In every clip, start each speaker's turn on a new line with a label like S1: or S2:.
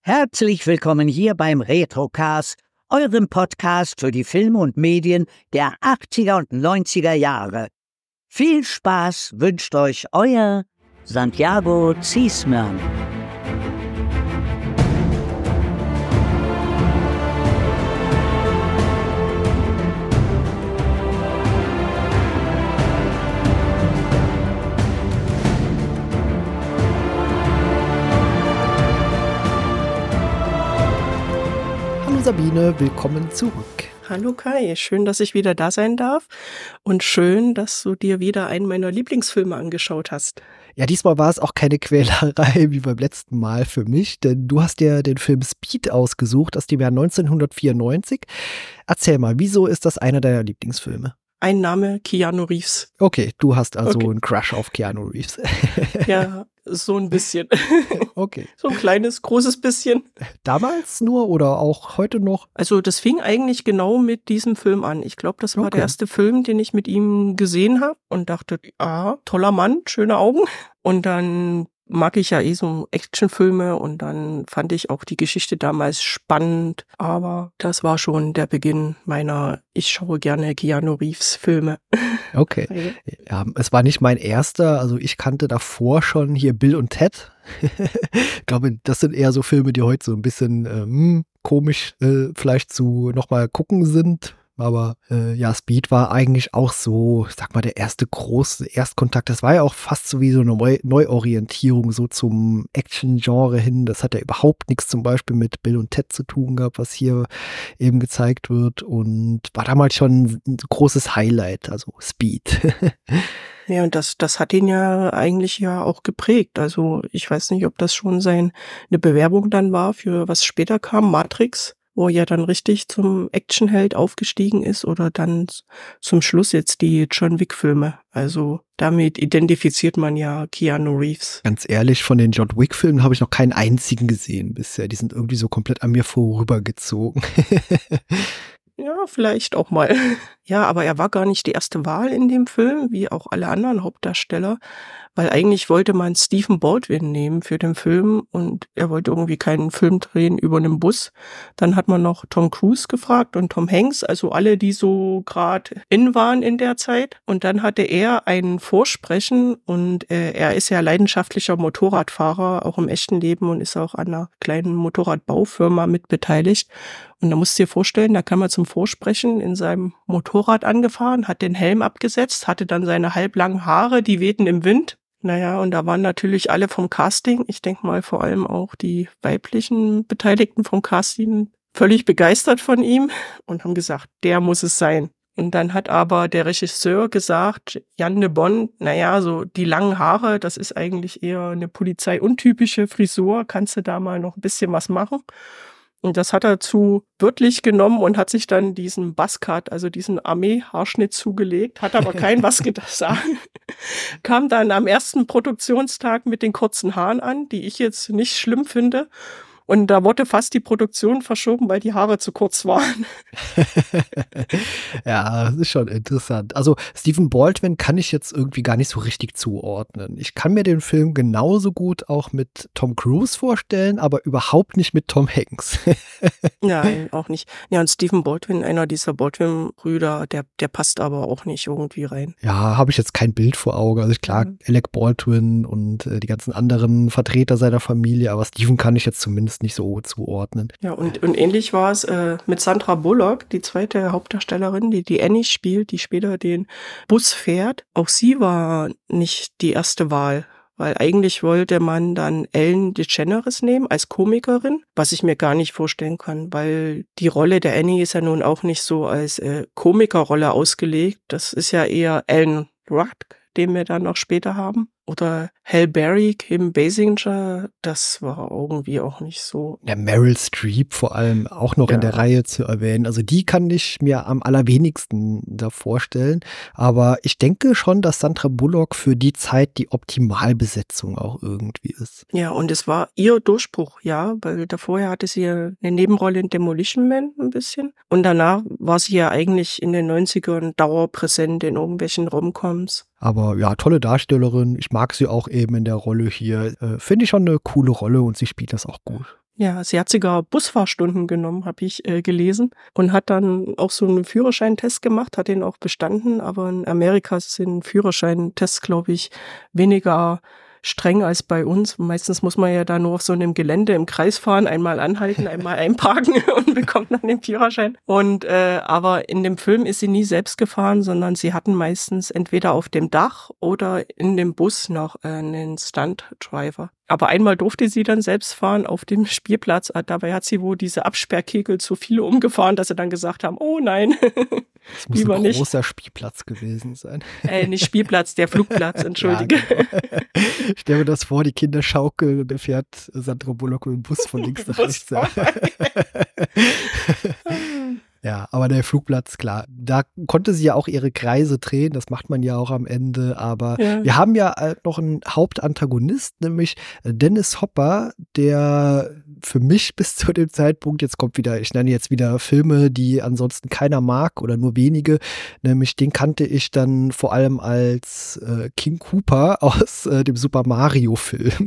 S1: Herzlich willkommen hier beim Retrocast, eurem Podcast für die Filme und Medien der 80er und 90er Jahre. Viel Spaß wünscht euch euer Santiago Ziesmann.
S2: Sabine, willkommen zurück.
S3: Hallo Kai, schön, dass ich wieder da sein darf und schön, dass du dir wieder einen meiner Lieblingsfilme angeschaut hast.
S2: Ja, diesmal war es auch keine Quälerei wie beim letzten Mal für mich, denn du hast dir den Film Speed ausgesucht aus dem Jahr 1994. Erzähl mal, wieso ist das einer deiner Lieblingsfilme?
S3: Ein Name, Keanu Reeves.
S2: Okay, du hast also einen Crush auf Keanu Reeves.
S3: Ja, so ein bisschen.
S2: Okay.
S3: So ein kleines, großes bisschen.
S2: Damals nur oder auch heute noch?
S3: Also das fing eigentlich genau mit diesem Film an. Ich glaube, das war der erste Film, den ich mit ihm gesehen habe und dachte, toller Mann, schöne Augen. Und dann mag ich ja so Actionfilme und dann fand ich auch die Geschichte damals spannend. Aber das war schon der Beginn meiner ich schaue gerne Keanu Reeves Filme.
S2: Okay. Ja, es war nicht mein erster, also ich kannte davor schon hier Bill und Ted. Ich glaube, das sind eher so Filme, die heute so ein bisschen komisch vielleicht zu nochmal gucken sind. Aber Speed war eigentlich auch so, ich sag mal, der erste große Erstkontakt. Das war ja auch fast so wie so eine Neuorientierung so zum Action-Genre hin. Das hat ja überhaupt nichts zum Beispiel mit Bill und Ted zu tun gehabt, was hier eben gezeigt wird. Und war damals schon ein großes Highlight, also Speed.
S3: Ja, und das hat ihn ja eigentlich ja auch geprägt. Also ich weiß nicht, ob das schon eine Bewerbung dann war für was später kam, Matrix, wo er ja dann richtig zum Actionheld aufgestiegen ist oder dann zum Schluss jetzt die John Wick-Filme. Also damit identifiziert man ja Keanu Reeves.
S2: Ganz ehrlich, von den John Wick-Filmen habe ich noch keinen einzigen gesehen bisher. Die sind irgendwie so komplett an mir vorübergezogen.
S3: Ja, vielleicht auch mal. Ja, aber er war gar nicht die erste Wahl in dem Film, wie auch alle anderen Hauptdarsteller, weil eigentlich wollte man Stephen Baldwin nehmen für den Film und er wollte irgendwie keinen Film drehen über einen Bus. Dann hat man noch Tom Cruise gefragt und Tom Hanks, also alle, die so gerade in waren in der Zeit. Und dann hatte er ein Vorsprechen und er ist ja leidenschaftlicher Motorradfahrer, auch im echten Leben und ist auch an einer kleinen Motorradbaufirma mit beteiligt. Und da musst du dir vorstellen, da kam er zum Vorsprechen in seinem Motorrad angefahren, hat den Helm abgesetzt, hatte dann seine halblangen Haare, die wehten im Wind. Naja, und da waren natürlich alle vom Casting, ich denke mal vor allem auch die weiblichen Beteiligten vom Casting, völlig begeistert von ihm und haben gesagt, der muss es sein. Und dann hat aber der Regisseur gesagt, Jan de Bon, so die langen Haare, das ist eigentlich eher eine polizeiuntypische Frisur, kannst du da mal noch ein bisschen was machen? Und das hat er zu wörtlich genommen und hat sich dann diesen Buzzcut, also diesen Armee-Haarschnitt zugelegt, hat aber kein was gesagt. Kam dann am ersten Produktionstag mit den kurzen Haaren an, die ich jetzt nicht schlimm finde. Und da wurde fast die Produktion verschoben, weil die Haare zu kurz waren.
S2: Ja, das ist schon interessant. Also Stephen Baldwin kann ich jetzt irgendwie gar nicht so richtig zuordnen. Ich kann mir den Film genauso gut auch mit Tom Cruise vorstellen, aber überhaupt nicht mit Tom Hanks.
S3: Nein, auch nicht. Ja, und Stephen Baldwin, einer dieser Baldwin-Brüder, der passt aber auch nicht irgendwie rein.
S2: Ja, habe ich jetzt kein Bild vor Augen. Also klar, Alec Baldwin und die ganzen anderen Vertreter seiner Familie, aber Stephen kann ich jetzt zumindest nicht so zuordnen.
S3: Ja, und ähnlich war es mit Sandra Bullock, die zweite Hauptdarstellerin, die Annie spielt, die später den Bus fährt. Auch sie war nicht die erste Wahl, weil eigentlich wollte man dann Ellen DeGeneres nehmen als Komikerin, was ich mir gar nicht vorstellen kann, weil die Rolle der Annie ist ja nun auch nicht so als Komikerrolle ausgelegt. Das ist ja eher Alan Ruck, den wir dann noch später haben. Oder Halle Berry, Kim Basinger, das war irgendwie auch nicht so.
S2: Ja, Meryl Streep vor allem auch noch in der Reihe zu erwähnen. Also die kann ich mir am allerwenigsten da vorstellen. Aber ich denke schon, dass Sandra Bullock für die Zeit die Optimalbesetzung auch irgendwie ist.
S3: Ja, und es war ihr Durchbruch, ja, weil vorher hatte sie ja eine Nebenrolle in Demolition Man ein bisschen. Und danach war sie ja eigentlich in den 90ern dauerpräsent in irgendwelchen Romcoms.
S2: Aber ja, tolle Darstellerin. Ich mag sie auch eben in der Rolle hier. Finde ich schon eine coole Rolle und sie spielt das auch gut.
S3: Ja, sie hat sogar Busfahrstunden genommen, habe ich gelesen, und hat dann auch so einen Führerscheintest gemacht, hat den auch bestanden, aber in Amerika sind Führerscheintests, glaube ich, weniger streng als bei uns. Meistens muss man ja da nur auf so einem Gelände im Kreis fahren, einmal anhalten, einmal einparken und bekommt dann den Führerschein. Und aber in dem Film ist sie nie selbst gefahren, sondern sie hatten meistens entweder auf dem Dach oder in dem Bus noch einen Stunt-Driver. Aber einmal durfte sie dann selbst fahren auf dem Spielplatz. Dabei hat sie wohl diese Absperrkegel zu viele umgefahren, dass sie dann gesagt haben, oh nein,
S2: Das muss
S3: lieber
S2: ein
S3: nicht.
S2: großer Spielplatz gewesen sein.
S3: Nicht Spielplatz, der Flugplatz, entschuldige.
S2: Ja, genau. Stell mir das vor, die Kinder schaukeln und dann fährt Sandra Bullock mit dem Bus von links nach rechts. Ja, aber der Flugplatz, klar, da konnte sie ja auch ihre Kreise drehen, das macht man ja auch am Ende, aber
S3: Ja.
S2: wir haben ja noch einen Hauptantagonist, nämlich Dennis Hopper, der für mich bis zu dem Zeitpunkt, jetzt kommt wieder, ich nenne jetzt wieder Filme, die ansonsten keiner mag oder nur wenige, nämlich den kannte ich dann vor allem als King Koopa aus dem Super Mario Film.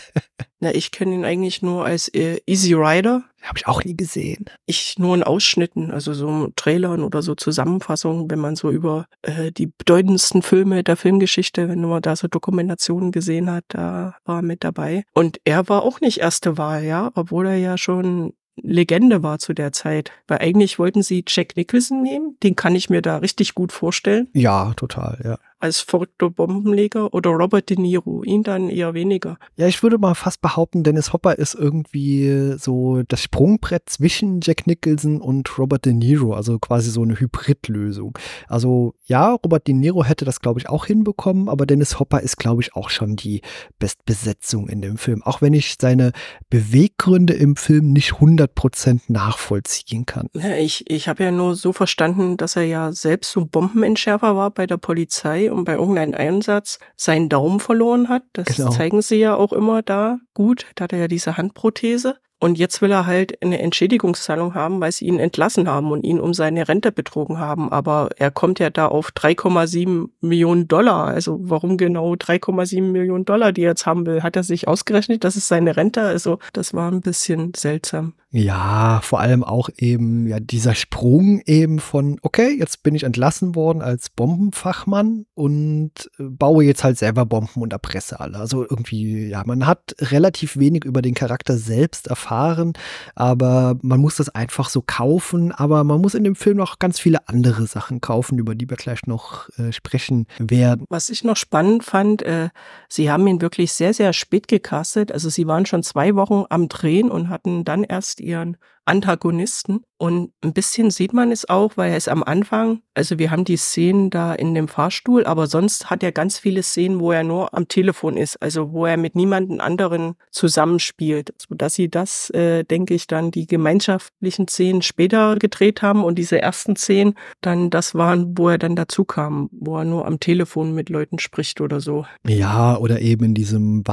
S3: Na, ich kenne ihn eigentlich nur als Easy Rider.
S2: Habe ich auch nie gesehen.
S3: Ich nur in Ausschnitten, also so Trailern oder so Zusammenfassungen, wenn man so über die bedeutendsten Filme der Filmgeschichte, wenn man da so Dokumentationen gesehen hat, da war er mit dabei. Und er war auch nicht erste Wahl, ja, obwohl er ja schon Legende war zu der Zeit. Weil eigentlich wollten sie Jack Nicholson nehmen, den kann ich mir da richtig gut vorstellen.
S2: Ja, total, ja.
S3: Als verrückter Bombenleger, oder Robert De Niro, ihn dann eher weniger.
S2: Ja, ich würde mal fast behaupten, Dennis Hopper ist irgendwie so das Sprungbrett zwischen Jack Nicholson und Robert De Niro, also quasi so eine Hybridlösung. Also ja, Robert De Niro hätte das, glaube ich, auch hinbekommen, aber Dennis Hopper ist, glaube ich, auch schon die Bestbesetzung in dem Film, auch wenn ich seine Beweggründe im Film nicht 100% nachvollziehen kann.
S3: Ja, ich habe ja nur so verstanden, dass er ja selbst so Bombenentschärfer war bei der Polizei und bei irgendeinem Einsatz seinen Daumen verloren hat. Das
S2: Genau.
S3: zeigen sie ja auch immer da gut. Da hat er ja diese Handprothese. Und jetzt will er halt eine Entschädigungszahlung haben, weil sie ihn entlassen haben und ihn um seine Rente betrogen haben. Aber er kommt ja da auf 3,7 Millionen Dollar. Also warum genau 3,7 Millionen Dollar, die er jetzt haben will? Hat er sich ausgerechnet, das ist seine Rente? Also das war ein bisschen seltsam.
S2: Ja, vor allem auch eben ja dieser Sprung eben von, okay, jetzt bin ich entlassen worden als Bombenfachmann und baue jetzt halt selber Bomben und erpresse alle. Also irgendwie, ja, man hat relativ wenig über den Charakter selbst erfahren, aber man muss das einfach so kaufen. Aber man muss in dem Film noch ganz viele andere Sachen kaufen, über die wir gleich noch sprechen werden.
S3: Was ich noch spannend fand, sie haben ihn wirklich sehr, sehr spät gecastet. Also sie waren schon 2 Wochen am Drehen und hatten dann erst ihren Antagonisten. Und ein bisschen sieht man es auch, weil er ist am Anfang, also wir haben die Szenen da in dem Fahrstuhl, aber sonst hat er ganz viele Szenen, wo er nur am Telefon ist, also wo er mit niemandem anderen zusammenspielt. Sodass sie das, denke ich, dann die gemeinschaftlichen Szenen später gedreht haben und diese ersten Szenen dann das waren, wo er dann dazu kam, wo er nur am Telefon mit Leuten spricht oder so.
S2: Ja, oder eben in diesem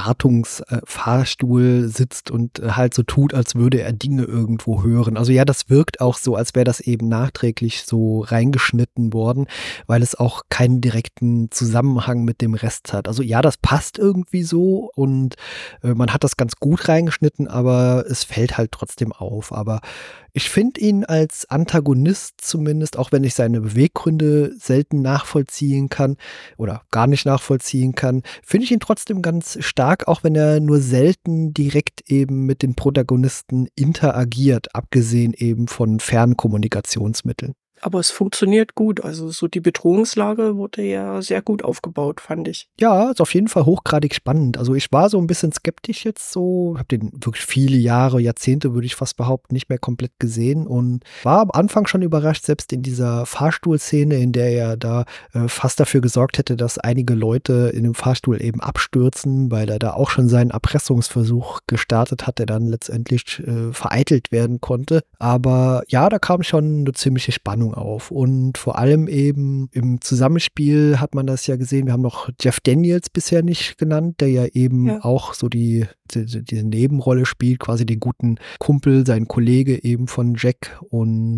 S2: Wartungsfahrstuhl sitzt und halt so tut, als würde er Dinge irgendwo hören. Also ja, das wirkt auch so, als wäre das eben nachträglich so reingeschnitten worden, weil es auch keinen direkten Zusammenhang mit dem Rest hat. Also ja, das passt irgendwie so und man hat das ganz gut reingeschnitten, aber es fällt halt trotzdem auf. Aber ich finde ihn als Antagonist zumindest, auch wenn ich seine Beweggründe selten nachvollziehen kann oder gar nicht nachvollziehen kann, finde ich ihn trotzdem ganz stark, auch wenn er nur selten direkt eben mit den Protagonisten interagiert, abgesehen eben von Fernkommunikationsmitteln.
S3: Aber es funktioniert gut. Also so die Bedrohungslage wurde ja sehr gut aufgebaut, fand ich.
S2: Ja, ist auf jeden Fall hochgradig spannend. Also ich war so ein bisschen skeptisch jetzt so, habe den wirklich viele Jahre, Jahrzehnte würde ich fast behaupten, nicht mehr komplett gesehen und war am Anfang schon überrascht, selbst in dieser Fahrstuhlszene, in der er da fast dafür gesorgt hätte, dass einige Leute in dem Fahrstuhl eben abstürzen, weil er da auch schon seinen Erpressungsversuch gestartet hat, der dann letztendlich vereitelt werden konnte. Aber ja, da kam schon eine ziemliche Spannung auf und vor allem eben im Zusammenspiel hat man das ja gesehen, wir haben noch Jeff Daniels bisher nicht genannt, der ja eben auch so diese Nebenrolle spielt, quasi den guten Kumpel, sein Kollege eben von Jack und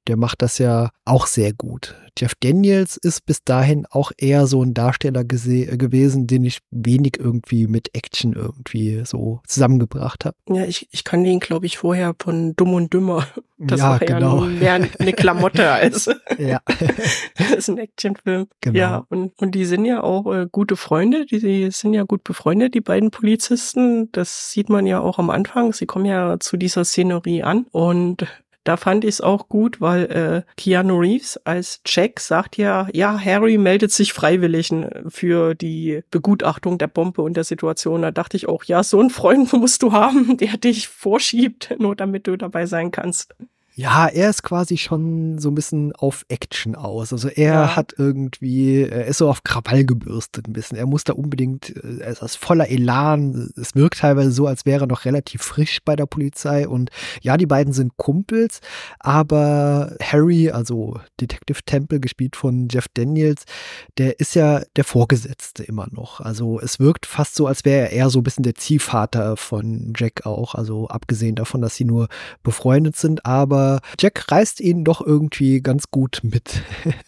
S2: der macht das ja auch sehr gut. Jeff Daniels ist bis dahin auch eher so ein Darsteller gewesen, den ich wenig irgendwie mit Action irgendwie so zusammengebracht habe.
S3: Ja, ich kann den, glaube ich, vorher von Dumm und Dümmer. Das
S2: ja,
S3: war
S2: genau.
S3: ja mehr eine Klamotte als,
S2: ja.
S3: als ein Actionfilm.
S2: Genau.
S3: Ja, und die sind ja auch gute Freunde, die sind ja gut befreundet, die beiden Polizisten. Das sieht man ja auch am Anfang. Sie kommen ja zu dieser Szenerie an und da fand ich es auch gut, weil Keanu Reeves als Jack sagt ja, Harry meldet sich freiwillig für die Begutachtung der Bombe und der Situation. Da dachte ich auch, ja, so einen Freund musst du haben, der dich vorschiebt, nur damit du dabei sein kannst.
S2: Ja, er ist quasi schon so ein bisschen auf Action aus. Also er hat irgendwie, er ist so auf Krawall gebürstet ein bisschen. Er muss da unbedingt, er ist voller Elan. Es wirkt teilweise so, als wäre er noch relativ frisch bei der Polizei. Und ja, die beiden sind Kumpels, aber Harry, also Detective Temple, gespielt von Jeff Daniels, der ist ja der Vorgesetzte immer noch. Also es wirkt fast so, als wäre er eher so ein bisschen der Ziehvater von Jack auch. Also abgesehen davon, dass sie nur befreundet sind, aber Jack reißt ihn doch irgendwie ganz gut mit.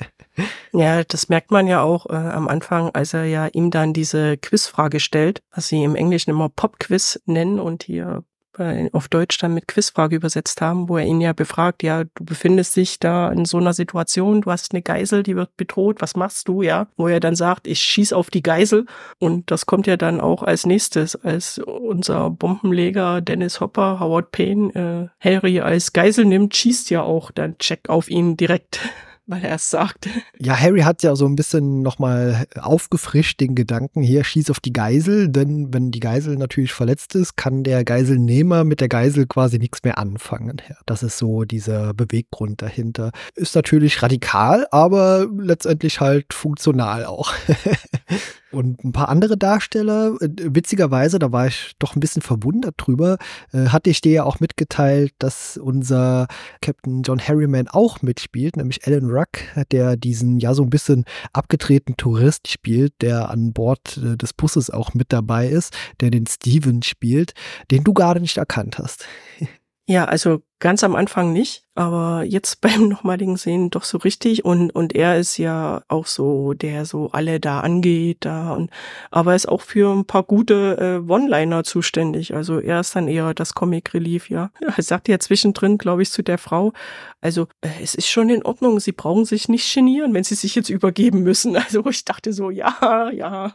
S3: Ja, das merkt man ja auch am Anfang, als er ja ihm dann diese Quizfrage stellt, was sie im Englischen immer Pop-Quiz nennen und hier auf Deutsch dann mit Quizfrage übersetzt haben, wo er ihn ja befragt, ja, du befindest dich da in so einer Situation, du hast eine Geisel, die wird bedroht, was machst du, ja? Wo er dann sagt, ich schieß auf die Geisel und das kommt ja dann auch als nächstes, als unser Bombenleger Dennis Hopper, Howard Payne, Harry als Geisel nimmt, schießt ja auch dann Jack auf ihn direkt, weil er es sagt.
S2: Ja, Harry hat ja so ein bisschen nochmal aufgefrischt den Gedanken, hier schieß auf die Geisel, denn wenn die Geisel natürlich verletzt ist, kann der Geiselnehmer mit der Geisel quasi nichts mehr anfangen. Ja, das ist so dieser Beweggrund dahinter. Ist natürlich radikal, aber letztendlich halt funktional auch. Und ein paar andere Darsteller, witzigerweise, da war ich doch ein bisschen verwundert drüber, hatte ich dir ja auch mitgeteilt, dass unser Captain John Harriman auch mitspielt, nämlich Alan Ruck, der diesen ja so ein bisschen abgedrehten Tourist spielt, der an Bord des Busses auch mit dabei ist, der den Steven spielt, den du gerade nicht erkannt hast.
S3: Ja, also ganz am Anfang nicht, aber jetzt beim nochmaligen Sehen doch so richtig und er ist ja auch so, der so alle da angeht da und aber ist auch für ein paar gute One-Liner zuständig, also er ist dann eher das Comic Relief, ja. Er sagt ja zwischendrin, glaube ich, zu der Frau, also es ist schon in Ordnung, Sie brauchen sich nicht genieren, wenn Sie sich jetzt übergeben müssen, also ich dachte so, ja.
S2: Ja,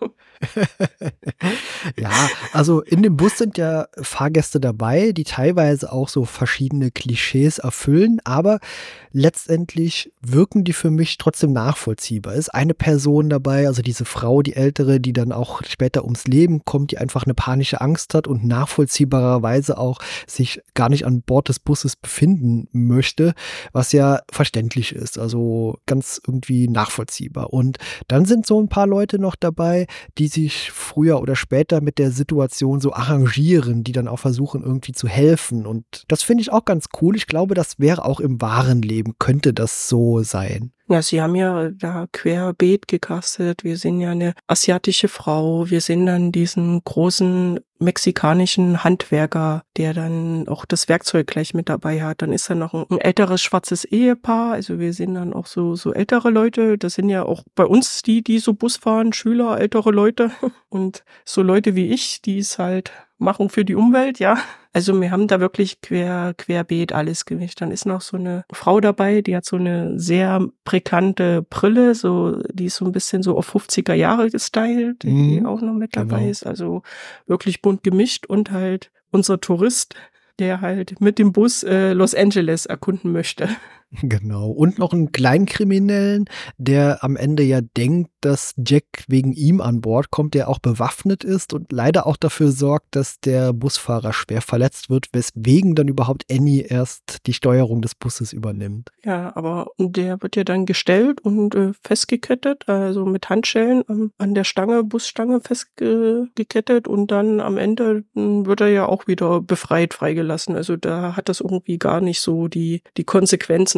S2: also in dem Bus sind ja Fahrgäste dabei, die teilweise auch so verschiedene Klischees erfüllen, aber letztendlich wirken die für mich trotzdem nachvollziehbar. Ist eine Person dabei, also diese Frau, die ältere, die dann auch später ums Leben kommt, die einfach eine panische Angst hat und nachvollziehbarerweise auch sich gar nicht an Bord des Busses befinden möchte, was ja verständlich ist, also ganz irgendwie nachvollziehbar. Und dann sind so ein paar Leute noch dabei, die sich früher oder später mit der Situation so arrangieren, die dann auch versuchen irgendwie zu helfen und das finde ich auch ganz cool. Ich glaube, das wäre auch im wahren Leben, könnte das so sein.
S3: Ja, sie haben ja da querbeet gecastet. Wir sehen ja eine asiatische Frau. Wir sehen dann diesen großen mexikanischen Handwerker, der dann auch das Werkzeug gleich mit dabei hat. Dann ist da noch ein älteres schwarzes Ehepaar. Also wir sehen dann auch so ältere Leute. Das sind ja auch bei uns die so Bus fahren, Schüler, ältere Leute. Und so Leute wie ich, die es halt machen für die Umwelt, ja. Also wir haben da wirklich querbeet alles gemischt. Dann ist noch so eine Frau dabei, die hat so eine sehr prägnante Brille, die ist so ein bisschen so auf 50er Jahre gestylt, die auch noch mit dabei ist. Also wirklich bunt gemischt und halt unser Tourist, der halt mit dem Bus Los Angeles erkunden möchte.
S2: Genau. Und noch einen Kleinkriminellen, der am Ende ja denkt, dass Jack wegen ihm an Bord kommt, der auch bewaffnet ist und leider auch dafür sorgt, dass der Busfahrer schwer verletzt wird, weswegen dann überhaupt Annie erst die Steuerung des Busses übernimmt.
S3: Ja, aber der wird ja dann gestellt und festgekettet, also mit Handschellen an der Busstange festgekettet und dann am Ende wird er ja auch wieder befreit, freigelassen. Also da hat das irgendwie gar nicht so die Konsequenzen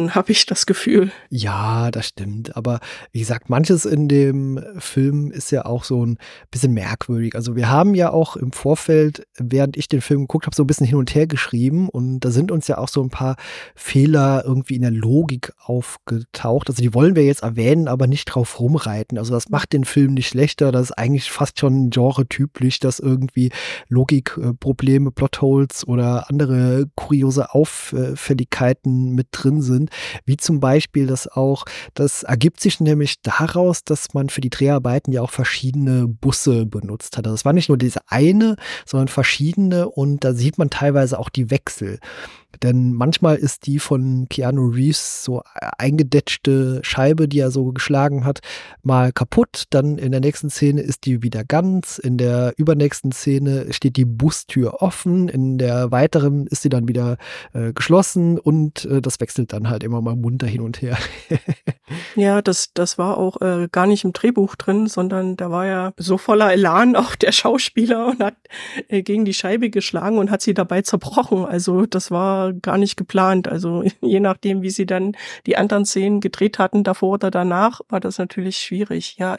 S3: Action, habe ich das Gefühl.
S2: Ja, das stimmt. Aber wie gesagt, manches in dem Film ist ja auch so ein bisschen merkwürdig. Also wir haben ja auch im Vorfeld, während ich den Film geguckt habe, so ein bisschen hin und her geschrieben. Und da sind uns ja auch so ein paar Fehler irgendwie in der Logik aufgetaucht. Also die wollen wir jetzt erwähnen, aber nicht drauf rumreiten. Also das macht den Film nicht schlechter. Das ist eigentlich fast schon genre-typisch, dass irgendwie Logikprobleme, Plotholes oder andere kuriose Auffälligkeiten mit drin sind. Wie zum Beispiel das ergibt sich nämlich daraus, dass man für die Dreharbeiten ja auch verschiedene Busse benutzt hat. Also es war nicht nur diese eine, sondern verschiedene und da sieht man teilweise auch die Wechsel. Denn manchmal ist die von Keanu Reeves so eingedetschte Scheibe, die er so geschlagen hat, mal kaputt. Dann in der nächsten Szene ist die wieder ganz. In der übernächsten Szene steht die Bustür offen. In der weiteren ist sie dann wieder geschlossen und das wechselt dann halt immer mal munter hin und her.
S3: Ja, das war auch gar nicht im Drehbuch drin, sondern da war ja so voller Elan auch der Schauspieler und hat gegen die Scheibe geschlagen und hat sie dabei zerbrochen. Also das war gar nicht geplant. Also je nachdem, wie sie dann die anderen Szenen gedreht hatten, davor oder danach, war das natürlich schwierig. Ja,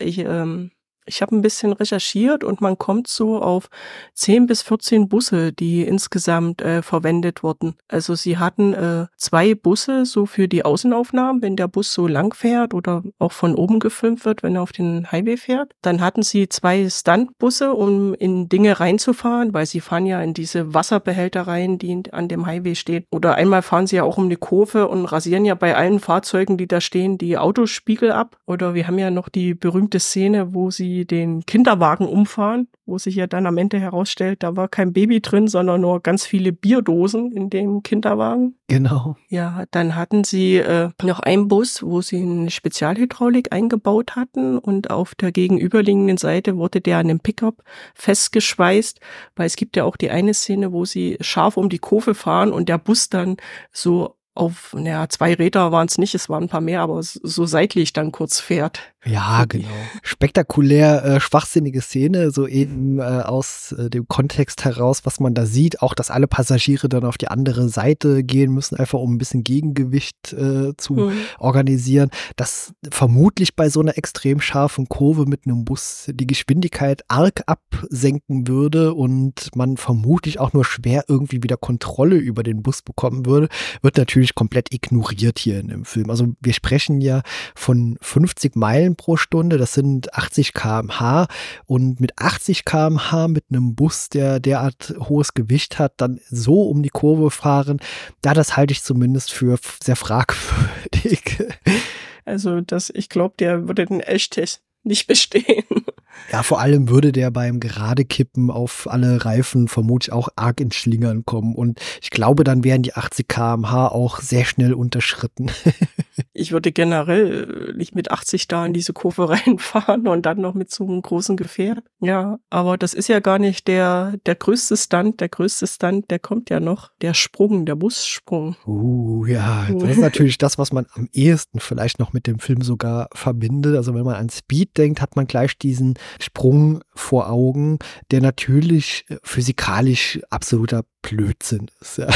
S3: ich habe ein bisschen recherchiert und man kommt so auf 10 bis 14 Busse, die insgesamt verwendet wurden. Also sie hatten 2 Busse so für die Außenaufnahmen, wenn der Bus so lang fährt oder auch von oben gefilmt wird, wenn er auf den Highway fährt. Dann hatten sie 2 Stuntbusse, um in Dinge reinzufahren, weil sie fahren ja in diese Wasserbehälter rein, die an dem Highway stehen. Oder einmal fahren sie ja auch um eine Kurve und rasieren ja bei allen Fahrzeugen, die da stehen, die Autospiegel ab. Oder wir haben ja noch die berühmte Szene, wo sie den Kinderwagen umfahren, wo sich ja dann am Ende herausstellt, da war kein Baby drin, sondern nur ganz viele Bierdosen in dem Kinderwagen.
S2: Genau.
S3: Ja, dann hatten sie noch einen Bus, wo sie eine Spezialhydraulik eingebaut hatten und auf der gegenüberliegenden Seite wurde der an einem Pickup festgeschweißt, weil es gibt ja auch die eine Szene, wo sie scharf um die Kurve fahren und der Bus dann so auf, 2 Räder waren es nicht, es waren ein paar mehr, aber so seitlich dann kurz fährt.
S2: Ja, genau. Spektakulär schwachsinnige Szene, so eben aus dem Kontext heraus, was man da sieht. Auch, dass alle Passagiere dann auf die andere Seite gehen müssen, einfach um ein bisschen Gegengewicht zu organisieren. Dass vermutlich bei so einer extrem scharfen Kurve mit einem Bus die Geschwindigkeit arg absenken würde und man vermutlich auch nur schwer irgendwie wieder Kontrolle über den Bus bekommen würde, wird natürlich komplett ignoriert hier in dem Film. Also wir sprechen ja von 50 Meilen pro Stunde, das sind 80 km/h und mit 80 km/h mit einem Bus, der derart hohes Gewicht hat, dann so um die Kurve fahren, das halte ich zumindest für sehr fragwürdig.
S3: Also ich glaube, der würde den Elchtest nicht bestehen.
S2: Ja, vor allem würde der beim Geradekippen auf alle Reifen vermutlich auch arg ins Schlingern kommen. Und ich glaube, dann wären die 80 km/h auch sehr schnell unterschritten.
S3: Ich würde generell nicht mit 80 da in diese Kurve reinfahren und dann noch mit so einem großen Gefährt. Ja, aber das ist ja gar nicht der größte Stunt. Der größte Stunt, der kommt ja noch. Der Sprung, der Bussprung.
S2: Ja, das ist natürlich das, was man am ehesten vielleicht noch mit dem Film sogar verbindet. Also wenn man an Speed denkt, hat man gleich diesen Sprung vor Augen, der natürlich physikalisch absoluter Blödsinn ist. Ja.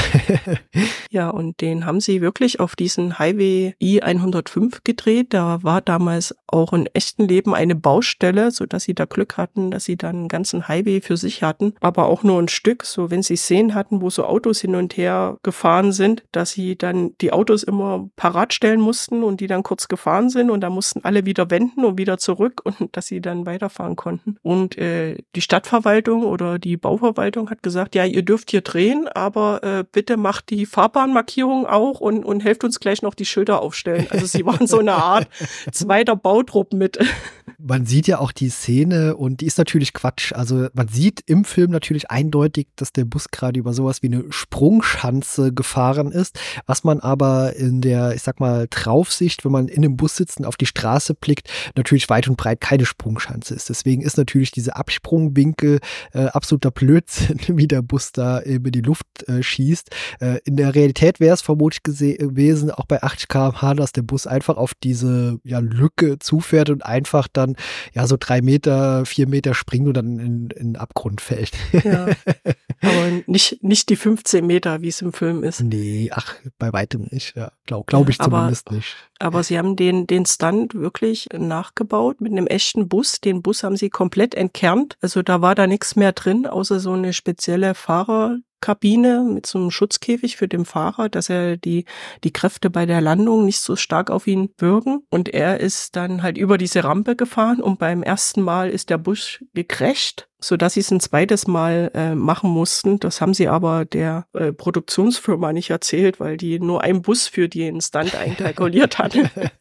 S3: Ja, und den haben sie wirklich auf diesen Highway I-105 gedreht. Da war damals auch im echten Leben eine Baustelle, sodass sie da Glück hatten, dass sie dann einen ganzen Highway für sich hatten, aber auch nur ein Stück, so wenn sie Szenen hatten, wo so Autos hin und her gefahren sind, dass sie dann die Autos immer parat stellen mussten und die dann kurz gefahren sind und da mussten alle wieder wenden und wieder zurück und dass sie dann weiterfahren konnten. Und die Stadtverwaltung oder die Bauverwaltung hat gesagt, ja, ihr dürft hier drehen, aber bitte macht die Fahrbahnmarkierung auch und helft uns gleich noch die Schilder aufstellen. Also sie waren so eine Art zweiter Bautrupp mit.
S2: Man sieht ja auch die Szene und die ist natürlich Quatsch. Also man sieht im Film natürlich eindeutig, dass der Bus gerade über sowas wie eine Sprungschanze gefahren ist, was man aber in der, ich sag mal, Draufsicht, wenn man in dem Bus sitzt und auf die Straße blickt, natürlich weit und breit keine Sprungschanze ist. Deswegen ist natürlich diese diese Absprungwinkel, absoluter Blödsinn, wie der Bus da über die Luft schießt. In der Realität wäre es vermutlich gewesen, auch bei 80 km/h, dass der Bus einfach auf diese Lücke zufährt und einfach dann so 3 Meter, 4 Meter springt und dann in den Abgrund fällt.
S3: Ja, aber nicht die 15 Meter, wie es im Film ist.
S2: Nee, bei weitem nicht. Ja, glaube ich zumindest nicht.
S3: Aber sie haben den Stunt wirklich nachgebaut mit einem echten Bus. Den Bus haben sie komplett entkernt. Also da war da nichts mehr drin, außer so eine spezielle Fahrerkabine mit so einem Schutzkäfig für den Fahrer, dass er die Kräfte bei der Landung nicht so stark auf ihn wirken. Und er ist dann halt über diese Rampe gefahren und beim ersten Mal ist der Bus gecrasht, sodass sie es ein zweites Mal machen mussten. Das haben sie aber der Produktionsfirma nicht erzählt, weil die nur einen Bus für den Stunt einkalkuliert hatte.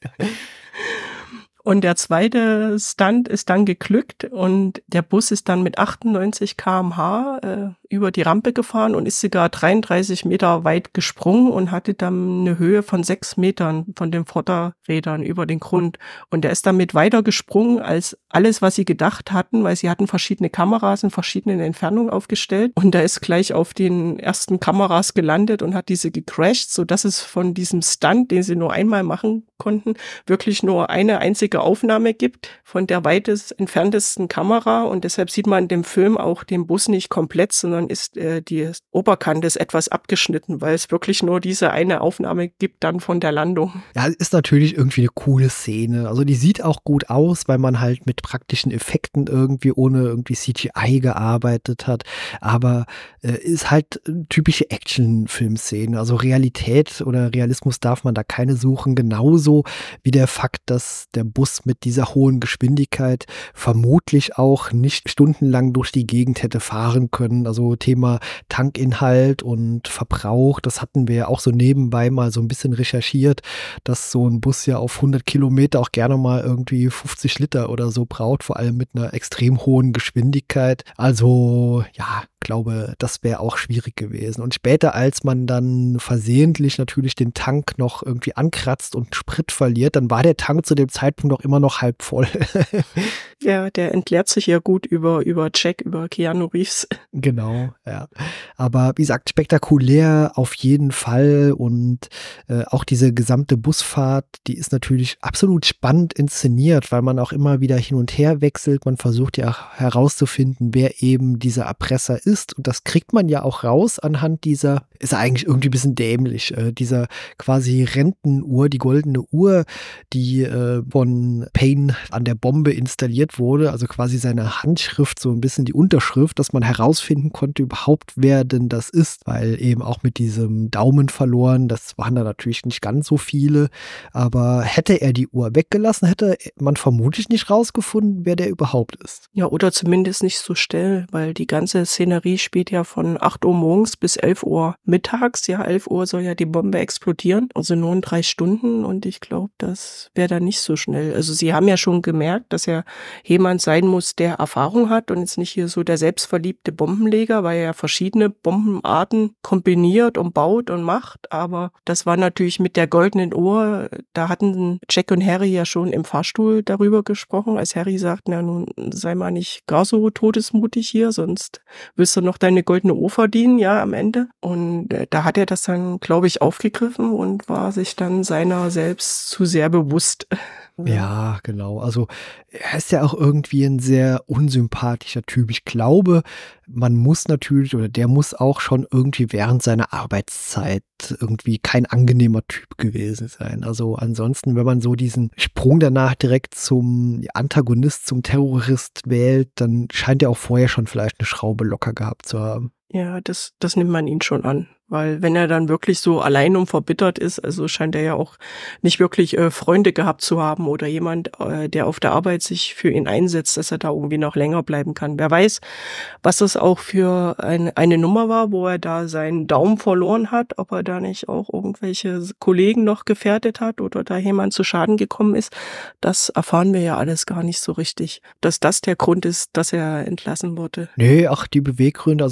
S3: Und der zweite Stunt ist dann geglückt und der Bus ist dann mit 98 km/h über die Rampe gefahren und ist sogar 33 Meter weit gesprungen und hatte dann eine Höhe von 6 Metern von den Vorderrädern über den Grund. Und der ist damit weiter gesprungen als alles, was sie gedacht hatten, weil sie hatten verschiedene Kameras in verschiedenen Entfernungen aufgestellt. Und der ist gleich auf den ersten Kameras gelandet und hat diese gecrashed, sodass es von diesem Stunt, den sie nur einmal machen konnten, wirklich nur eine einzige Aufnahme gibt von der weitest entferntesten Kamera. Und deshalb sieht man in dem Film auch den Bus nicht komplett, sondern ist die Oberkante ist etwas abgeschnitten, weil es wirklich nur diese eine Aufnahme gibt dann von der Landung.
S2: Ja, ist natürlich irgendwie eine coole Szene. Also die sieht auch gut aus, weil man halt mit praktischen Effekten irgendwie ohne irgendwie CGI gearbeitet hat. Aber ist halt eine typische Action-Film-Szene. Also Realität oder Realismus darf man da keine suchen. Genauso wie der Fakt, dass der Bus mit dieser hohen Geschwindigkeit vermutlich auch nicht stundenlang durch die Gegend hätte fahren können. Also Thema Tankinhalt und Verbrauch, das hatten wir ja auch so nebenbei mal so ein bisschen recherchiert, dass so ein Bus ja auf 100 Kilometer auch gerne mal irgendwie 50 Liter oder so braucht, vor allem mit einer extrem hohen Geschwindigkeit. Also ja, glaube, das wäre auch schwierig gewesen. Und später, als man dann versehentlich natürlich den Tank noch irgendwie ankratzt und Sprit verliert, dann war der Tank zu dem Zeitpunkt auch immer noch halb voll.
S3: Ja, der entleert sich ja gut über Jack, über Keanu Reeves.
S2: Genau, ja. Aber wie gesagt, spektakulär auf jeden Fall und auch diese gesamte Busfahrt, die ist natürlich absolut spannend inszeniert, weil man auch immer wieder hin und her wechselt. Man versucht ja auch herauszufinden, wer eben dieser Erpresser ist und das kriegt man ja auch raus anhand dieser, ist eigentlich irgendwie ein bisschen dämlich, dieser quasi Rentenuhr, die goldene Uhr, die von Payne an der Bombe installiert wurde, also quasi seine Handschrift, so ein bisschen die Unterschrift, dass man herausfinden konnte überhaupt, wer denn das ist, weil eben auch mit diesem Daumen verloren, das waren da natürlich nicht ganz so viele, aber hätte er die Uhr weggelassen, hätte man vermutlich nicht rausgefunden, wer der überhaupt ist.
S3: Ja, oder zumindest nicht so schnell, weil die ganze Szenerie spielt ja von 8 Uhr morgens bis 11 Uhr mittags. Ja, 11 Uhr soll ja die Bombe explodieren, also nur in 3 Stunden und ich glaube, das wäre da nicht so schnell. Also sie haben ja schon gemerkt, dass er jemand sein muss, der Erfahrung hat und jetzt nicht hier so der selbstverliebte Bombenleger, weil er ja verschiedene Bombenarten kombiniert und baut und macht, aber das war natürlich mit der goldenen Uhr, da hatten Jack und Harry ja schon im Fahrstuhl darüber gesprochen, als Harry sagt, na nun sei mal nicht gar so todesmutig hier, sonst willst du noch deine goldene Uhr verdienen, ja, am Ende. Und da hat er das dann, glaube ich, aufgegriffen und war sich dann seiner selbst zu sehr bewusst.
S2: Ja, genau. Also er ist ja auch irgendwie ein sehr unsympathischer Typ. Ich glaube, man muss natürlich oder der muss auch schon irgendwie während seiner Arbeitszeit irgendwie kein angenehmer Typ gewesen sein. Also ansonsten, wenn man so diesen Sprung danach direkt zum Antagonist, zum Terrorist wählt, dann scheint er auch vorher schon vielleicht eine Schraube locker gehabt zu haben.
S3: Ja, das nimmt man ihn schon an. Weil wenn er dann wirklich so allein und verbittert ist, also scheint er ja auch nicht wirklich Freunde gehabt zu haben oder jemand, der auf der Arbeit sich für ihn einsetzt, dass er da irgendwie noch länger bleiben kann. Wer weiß, was das auch für eine Nummer war, wo er da seinen Daumen verloren hat, ob er da nicht auch irgendwelche Kollegen noch gefährdet hat oder da jemand zu Schaden gekommen ist, das erfahren wir ja alles gar nicht so richtig. Dass das der Grund ist, dass er entlassen wurde.
S2: Nee, ach, die Beweggründe, also wie es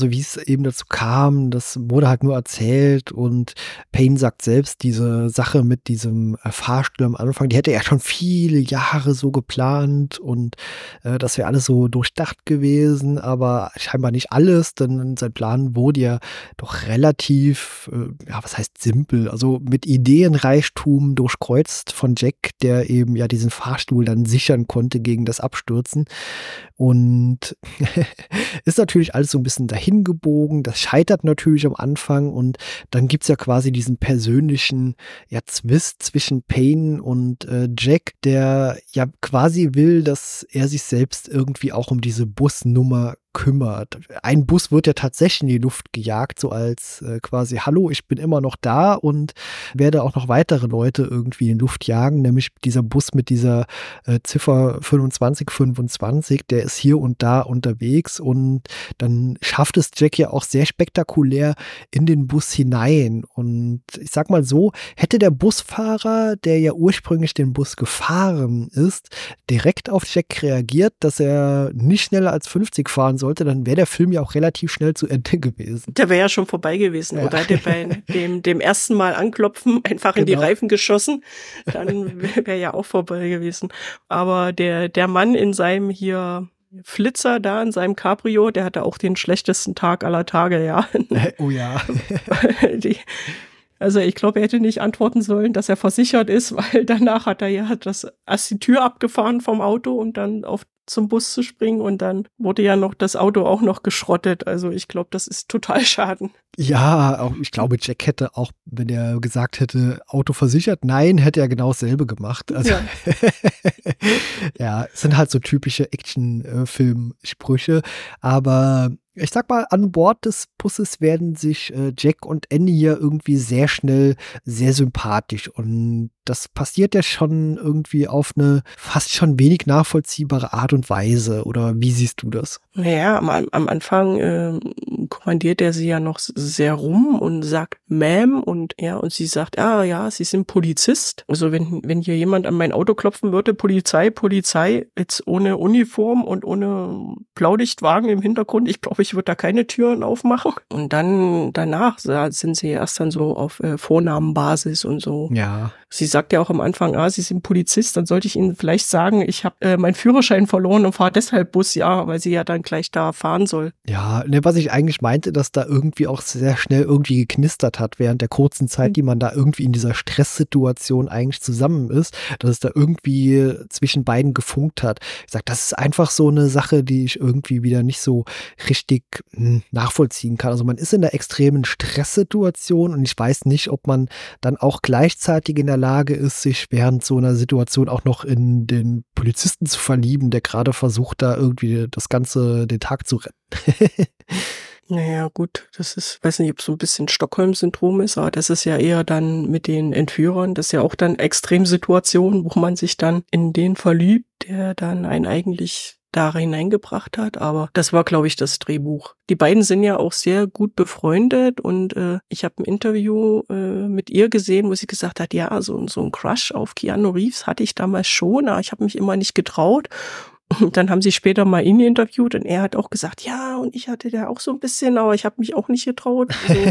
S2: eben dazu kam, das wurde halt nur erzählt und Payne sagt selbst, diese Sache mit diesem Fahrstuhl am Anfang, die hätte er schon viele Jahre so geplant und das wäre alles so durchdacht gewesen, aber scheinbar nicht alles, denn sein Plan wurde ja doch relativ, was heißt simpel, also mit Ideenreichtum durchkreuzt von Jack, der eben ja diesen Fahrstuhl dann sichern konnte gegen das Abstürzen. Und ist natürlich alles so ein bisschen dahingebogen. Das scheitert natürlich am Anfang und dann gibt's ja quasi diesen persönlichen Zwist zwischen Payne und Jack, der ja quasi will, dass er sich selbst irgendwie auch um diese Busnummer kümmert. Ein Bus wird ja tatsächlich in die Luft gejagt, so als quasi, hallo, ich bin immer noch da und werde auch noch weitere Leute irgendwie in die Luft jagen, nämlich dieser Bus mit dieser Ziffer 2525, der ist hier und da unterwegs und dann schafft es Jack ja auch sehr spektakulär in den Bus hinein und ich sag mal so, hätte der Busfahrer, der ja ursprünglich den Bus gefahren ist, direkt auf Jack reagiert, dass er nicht schneller als 50 fahren sollte, dann wäre der Film ja auch relativ schnell zu Ende gewesen.
S3: Der wäre ja schon vorbei gewesen. Ja. Oder hätte bei dem ersten Mal anklopfen einfach in die Reifen geschossen, dann wäre ja auch vorbei gewesen. Aber der Mann in seinem hier Flitzer da, in seinem Cabrio, der hatte auch den schlechtesten Tag aller Tage, ja.
S2: Oh ja.
S3: Also ich glaube, er hätte nicht antworten sollen, dass er versichert ist, weil danach hat er ja erst die Tür abgefahren vom Auto, um dann zum Bus zu springen und dann wurde ja noch das Auto auch noch geschrottet. Also ich glaube, das ist total Schaden.
S2: Ja, auch, ich glaube, Jack hätte auch, wenn er gesagt hätte, Auto versichert, nein, hätte er genau dasselbe gemacht. Also ja, ja, es sind halt so typische Action-Film-Sprüche, aber ich sag mal, an Bord des Busses werden sich Jack und Annie hier irgendwie sehr schnell sehr sympathisch und das passiert ja schon irgendwie auf eine fast schon wenig nachvollziehbare Art und Weise. Oder wie siehst du das?
S3: Naja, am Anfang kommandiert er sie ja noch sehr rum und sagt Ma'am und sie sagt, ja, sie sind Polizist. Also wenn hier jemand an mein Auto klopfen würde, Polizei, jetzt ohne Uniform und ohne Blaulichtwagen im Hintergrund, ich glaube, ich würde da keine Türen aufmachen. Und dann danach sind sie erst dann so auf Vornamenbasis und so.
S2: Ja.
S3: Sie sagt ja auch am Anfang, sie sind Polizist, dann sollte ich Ihnen vielleicht sagen, ich habe meinen Führerschein verloren und fahre deshalb Bus, weil sie ja dann gleich da fahren soll.
S2: Ja, was ich eigentlich meinte, dass da irgendwie auch sehr schnell irgendwie geknistert hat während der kurzen Zeit, die man da irgendwie in dieser Stresssituation eigentlich zusammen ist, dass es da irgendwie zwischen beiden gefunkt hat. Ich sag, das ist einfach so eine Sache, die ich irgendwie wieder nicht so richtig nachvollziehen kann. Also man ist in einer extremen Stresssituation und ich weiß nicht, ob man dann auch gleichzeitig in der Lage ist, sich während so einer Situation auch noch in den Polizisten zu verlieben, der gerade versucht, da irgendwie den Tag zu retten.
S3: Naja, gut, das ist, weiß nicht, ob es so ein bisschen Stockholm-Syndrom ist, aber das ist ja eher dann mit den Entführern, das ist ja auch dann Extremsituationen, wo man sich dann in den verliebt, der dann einen eigentlich da hineingebracht hat, aber das war, glaube ich, das Drehbuch. Die beiden sind ja auch sehr gut befreundet und ich habe ein Interview mit ihr gesehen, wo sie gesagt hat, ja, so ein Crush auf Keanu Reeves hatte ich damals schon, aber ich habe mich immer nicht getraut. Und dann haben sie später mal ihn interviewt und er hat auch gesagt, ja, und ich hatte da auch so ein bisschen, aber ich habe mich auch nicht getraut. Also,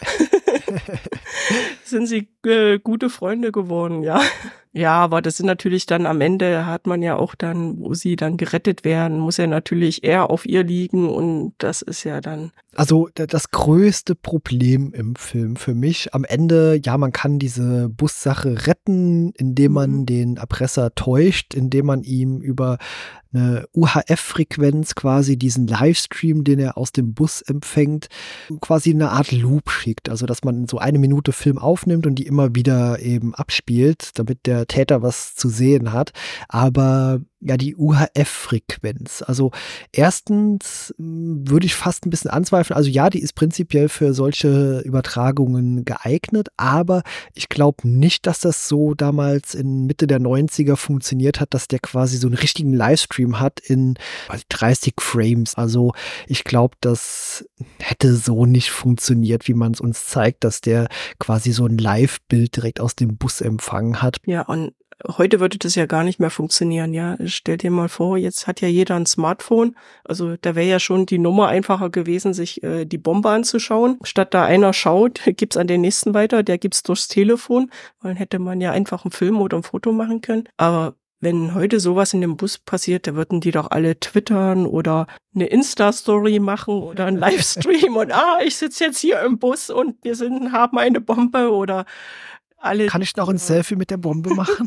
S3: sind sie gute Freunde geworden, ja. Ja, aber das sind natürlich dann am Ende hat man ja auch dann, wo sie dann gerettet werden, muss ja natürlich eher auf ihr liegen und das ist ja dann.
S2: Also das größte Problem im Film für mich, am Ende, ja, man kann diese Bussache retten, indem man den Erpresser täuscht, indem man ihm über eine UHF-Frequenz quasi diesen Livestream, den er aus dem Bus empfängt, quasi eine Art Loop schickt. Also dass man so 1 Minute Film aufnimmt und die immer wieder eben abspielt, damit der Täter was zu sehen hat. Aber ja, die UHF-Frequenz. Also erstens würde ich fast ein bisschen anzweifeln. Also ja, die ist prinzipiell für solche Übertragungen geeignet, aber ich glaube nicht, dass das so damals in Mitte der 90er funktioniert hat, dass der quasi so einen richtigen Livestream hat in 30 Frames. Also ich glaube, das hätte so nicht funktioniert, wie man es uns zeigt, dass der quasi so ein Live-Bild direkt aus dem Bus empfangen hat.
S3: Ja, und Heute würde das ja gar nicht mehr funktionieren, ja. Stell dir mal vor, jetzt hat ja jeder ein Smartphone. Also da wäre ja schon die Nummer einfacher gewesen, sich die Bombe anzuschauen. Statt da einer schaut, gibt's an den nächsten weiter, der gibt's durchs Telefon. Dann hätte man ja einfach einen Film oder ein Foto machen können. Aber wenn heute sowas in dem Bus passiert, da würden die doch alle twittern oder eine Insta-Story machen oder einen Livestream und ich sitze jetzt hier im Bus und haben eine Bombe oder alle.
S2: Kann ich noch ein Selfie mit der Bombe machen?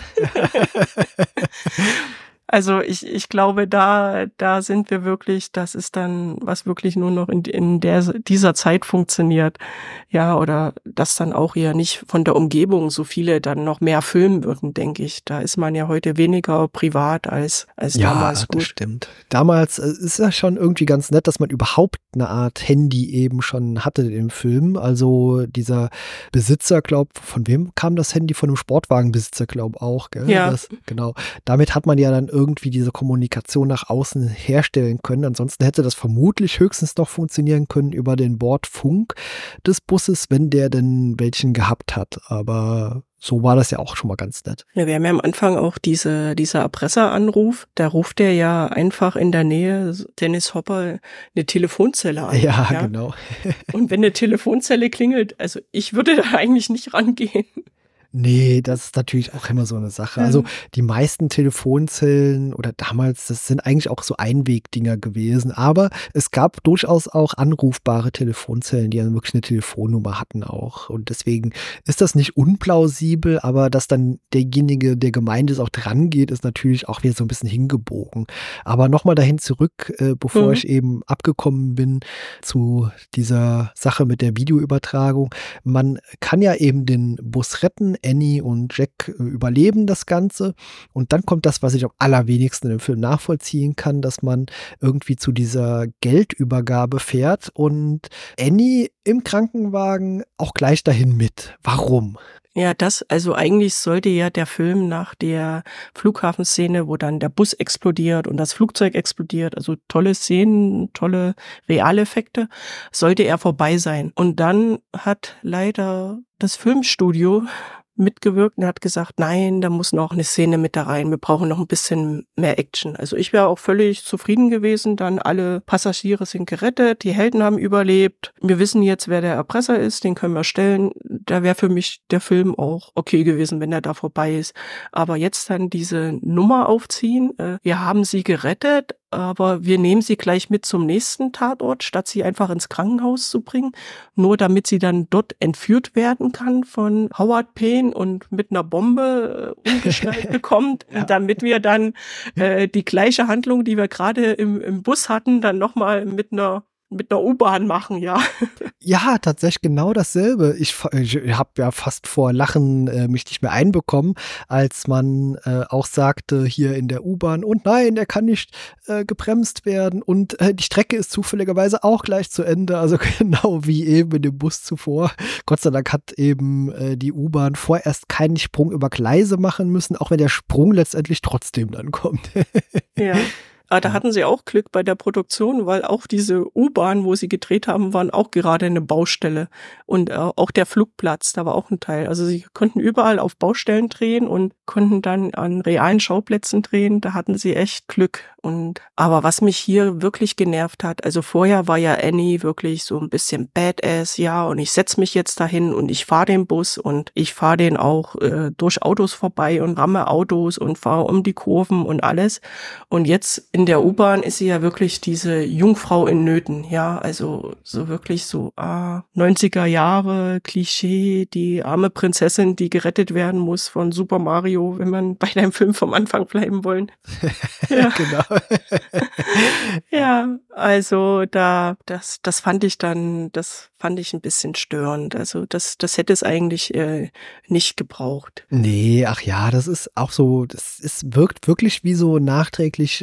S3: Also ich glaube, da sind wir wirklich, das ist dann, was wirklich nur noch in dieser Zeit funktioniert. Ja, oder dass dann auch eher nicht von der Umgebung so viele dann noch mehr filmen würden, denke ich. Da ist man ja heute weniger privat als damals.
S2: Ja, das stimmt. Damals ist ja schon irgendwie ganz nett, dass man überhaupt eine Art Handy eben schon hatte im Film. Also dieser Besitzer, von wem kam das Handy? Von einem Sportwagenbesitzer, auch, gell?
S3: Ja.
S2: Genau. Damit hat man ja dann irgendwie diese Kommunikation nach außen herstellen können. Ansonsten hätte das vermutlich höchstens noch funktionieren können über den Bordfunk des Busses, wenn der denn welchen gehabt hat. Aber so war das ja auch schon mal ganz nett.
S3: Ja, wir haben ja am Anfang auch dieser Erpresseranruf. Da ruft er ja einfach in der Nähe, Dennis Hopper, eine Telefonzelle an.
S2: Ja, genau.
S3: Und wenn eine Telefonzelle klingelt, also ich würde da eigentlich nicht rangehen.
S2: Nee, das ist natürlich auch immer so eine Sache. Also die meisten Telefonzellen oder damals, das sind eigentlich auch so Einwegdinger gewesen. Aber es gab durchaus auch anrufbare Telefonzellen, die dann wirklich eine Telefonnummer hatten auch. Und deswegen ist das nicht unplausibel, aber dass dann derjenige, der gemeint ist, auch dran geht, ist natürlich auch wieder so ein bisschen hingebogen. Aber nochmal dahin zurück, bevor ich eben abgekommen bin zu dieser Sache mit der Videoübertragung. Man kann ja eben den Bus retten. Annie und Jack überleben das Ganze. Und dann kommt das, was ich am allerwenigsten im Film nachvollziehen kann, dass man irgendwie zu dieser Geldübergabe fährt und Annie im Krankenwagen auch gleich dahin mit. Warum?
S3: Ja, also eigentlich sollte ja der Film nach der Flughafenszene, wo dann der Bus explodiert und das Flugzeug explodiert, also tolle Szenen, tolle Realeffekte, sollte er vorbei sein. Und dann hat leider das Filmstudio mitgewirkt und hat gesagt, nein, da muss noch eine Szene mit da rein. Wir brauchen noch ein bisschen mehr Action. Also ich wäre auch völlig zufrieden gewesen. Dann alle Passagiere sind gerettet, die Helden haben überlebt. Wir wissen jetzt, wer der Erpresser ist, den können wir stellen. Da wäre für mich der Film auch okay gewesen, wenn er da vorbei ist. Aber jetzt dann diese Nummer aufziehen, wir haben sie gerettet, aber wir nehmen sie gleich mit zum nächsten Tatort, statt sie einfach ins Krankenhaus zu bringen, nur damit sie dann dort entführt werden kann von Howard Payne und mit einer Bombe umgeschnallt bekommt, ja. Damit wir dann die gleiche Handlung, die wir gerade im Bus hatten, dann nochmal mit einer U-Bahn machen, ja.
S2: Ja, tatsächlich genau dasselbe. Ich habe ja fast vor Lachen mich nicht mehr einbekommen, als man auch sagte hier in der U-Bahn, und nein, er kann nicht gebremst werden und die Strecke ist zufälligerweise auch gleich zu Ende, also genau wie eben in dem Bus zuvor. Gott sei Dank hat eben die U-Bahn vorerst keinen Sprung über Gleise machen müssen, auch wenn der Sprung letztendlich trotzdem dann kommt.
S3: Ja. Aber da hatten sie auch Glück bei der Produktion, weil auch diese U-Bahn, wo sie gedreht haben, waren auch gerade eine Baustelle. Und auch der Flugplatz, da war auch ein Teil. Also sie konnten überall auf Baustellen drehen und konnten dann an realen Schauplätzen drehen. Da hatten sie echt Glück. Aber was mich hier wirklich genervt hat, also vorher war ja Annie wirklich so ein bisschen Badass, ja, und ich setze mich jetzt dahin und ich fahre den Bus und ich fahre den auch durch Autos vorbei und ramme Autos und fahre um die Kurven und alles. Und jetzt in der U-Bahn ist sie ja wirklich diese Jungfrau in Nöten, ja, also so wirklich so 90er Jahre Klischee, die arme Prinzessin, die gerettet werden muss von Super Mario, wenn man bei deinem Film vom Anfang bleiben wollen. Ja.
S2: Genau.
S3: Ja, also das fand ich ein bisschen störend. Also das hätte es eigentlich nicht gebraucht.
S2: Nee, ach ja, das ist auch so, wirkt wirklich wie so nachträglich reingeschrieben.